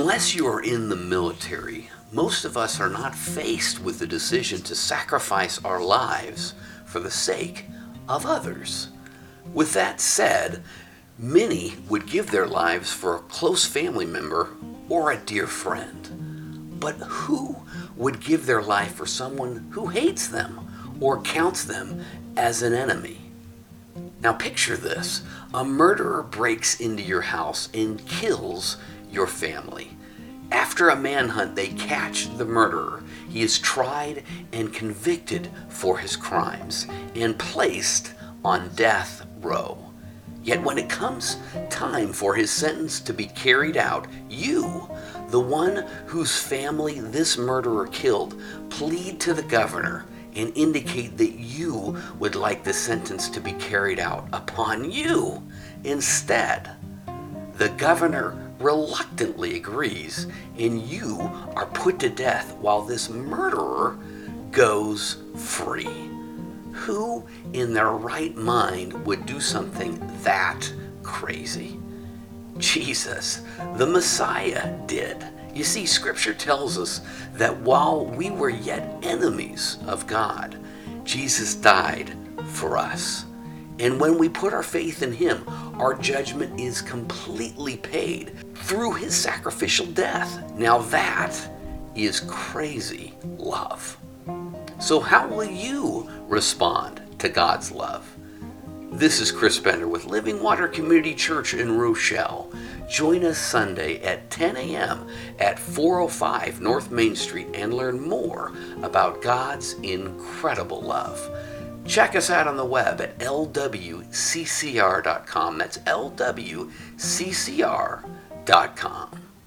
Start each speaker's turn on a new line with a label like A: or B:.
A: Unless you are in the military, most of us are not faced with the decision to sacrifice our lives for the sake of others. With that said, many would give their lives for a close family member or a dear friend. But who would give their life for someone who hates them or counts them as an enemy? Now picture this. A murderer breaks into your house and kills your family. After a manhunt, they catch the murderer. He is tried and convicted for his crimes and placed on death row. Yet when it comes time for his sentence to be carried out, you, the one whose family this murderer killed, plead to the governor and indicate that you would like the sentence to be carried out upon you instead. The governor reluctantly agrees, and you are put to death while this murderer goes free. Who in their right mind would do something that crazy? Jesus, the Messiah, did. You see, Scripture tells us that while we were yet enemies of God, Jesus died for us. And when we put our faith in Him, our judgment is completely paid through His sacrificial death. Now that is crazy love. So how will you respond to God's love? This is Chris Bender with Living Water Community Church in Rochelle. Join us Sunday at 10 a.m. at 405 North Main Street and learn more about God's incredible love. Check us out on the web at lwccr.com. That's lwccr.com.